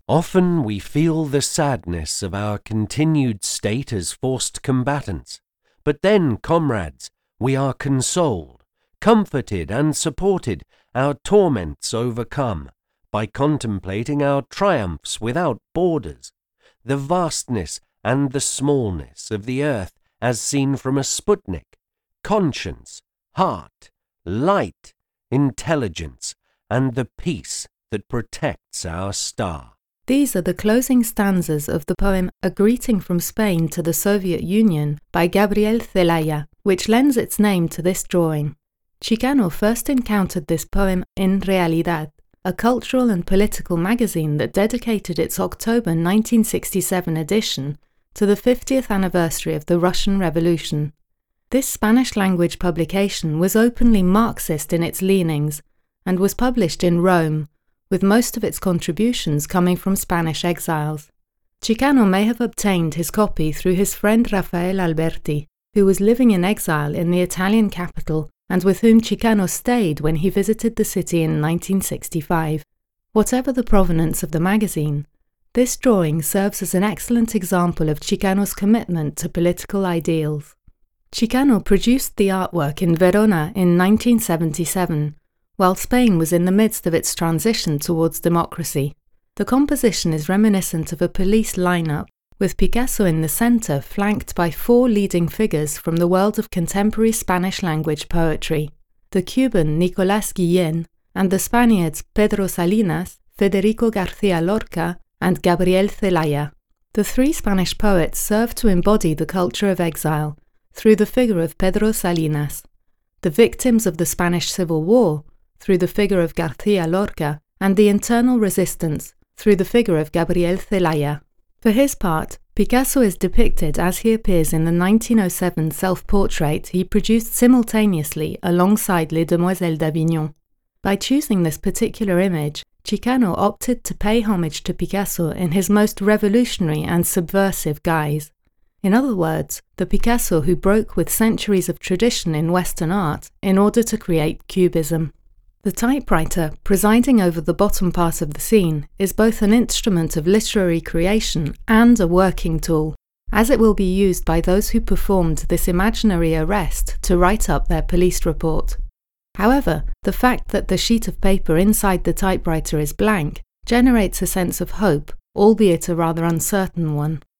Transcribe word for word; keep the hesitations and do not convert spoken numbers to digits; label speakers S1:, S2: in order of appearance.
S1: Often we feel the sadness of our continued state as forced combatants, but then, comrades, we are consoled, comforted and supported, our torments overcome, by contemplating our triumphs without borders, the vastness and the smallness of the earth as seen from a Sputnik, conscience, heart, light, intelligence, and the peace that protects our star.
S2: These are the closing stanzas of the poem A Greeting from Spain to the Soviet Union by Gabriel Celaya, which lends its name to this drawing. Chicano first encountered this poem in Realidad, a cultural and political magazine that dedicated its October nineteen sixty-seven edition to the fiftieth anniversary of the Russian Revolution. This Spanish-language publication was openly Marxist in its leanings and was published in Rome, with most of its contributions coming from Spanish exiles. Chicano may have obtained his copy through his friend Rafael Alberti, who was living in exile in the Italian capital and with whom Chicano stayed when he visited the city in nineteen sixty-five. Whatever the provenance of the magazine, this drawing serves as an excellent example of Chicano's commitment to political ideals. Chicano produced the artwork in Verona in nineteen seventy-seven, while Spain was in the midst of its transition towards democracy. The composition is reminiscent of a police lineup, with Picasso in the centre flanked by four leading figures from the world of contemporary Spanish-language poetry: the Cuban Nicolás Guillén and the Spaniards Pedro Salinas, Federico García Lorca, and Gabriel Celaya. The three Spanish poets serve to embody the culture of exile through the figure of Pedro Salinas, the victims of the Spanish Civil War through the figure of García Lorca, and the internal resistance through the figure of Gabriel Celaya. For his part, Picasso is depicted as he appears in the nineteen oh seven self-portrait he produced simultaneously alongside Les Demoiselles d'Avignon. By choosing this particular image, Chicano opted to pay homage to Picasso in his most revolutionary and subversive guise. In other words, the Picasso who broke with centuries of tradition in Western art in order to create Cubism. The typewriter, presiding over the bottom part of the scene, is both an instrument of literary creation and a working tool, as it will be used by those who performed this imaginary arrest to write up their police report. However, the fact that the sheet of paper inside the typewriter is blank generates a sense of hope, albeit a rather uncertain one.